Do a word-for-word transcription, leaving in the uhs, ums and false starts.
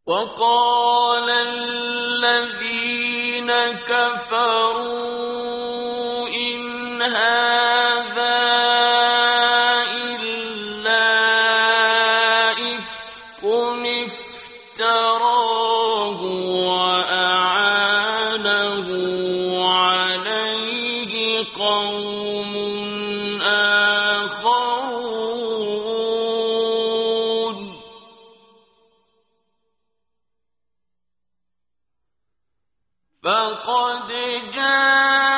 وقال الذين كفروا إن هذا إلا إفك افتراه وأعانه عليه قوم آخرون فقد جاء